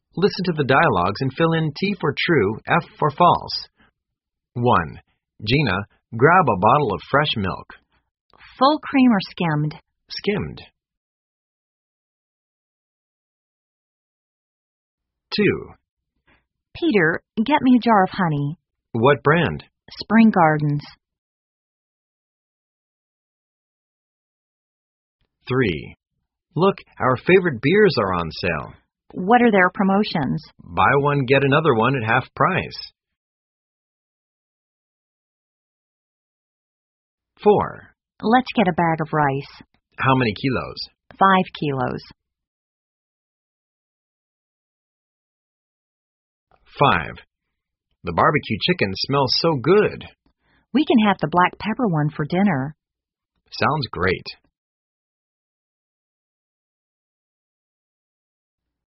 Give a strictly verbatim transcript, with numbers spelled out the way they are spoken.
Listen to the dialogues and fill in T for true, F for false. one. Gina, grab a bottle of fresh milk. Full cream or skimmed? Skimmed. two. Peter, get me a jar of honey. What brand? Spring Gardens. three. Look, our favorite beers are on sale. What are their promotions? Buy one, get another one at half price. four. Let's get a bag of rice. How many kilos? Five kilos. five. The barbecue chicken smells so good. We can have the black pepper one for dinner. Sounds great.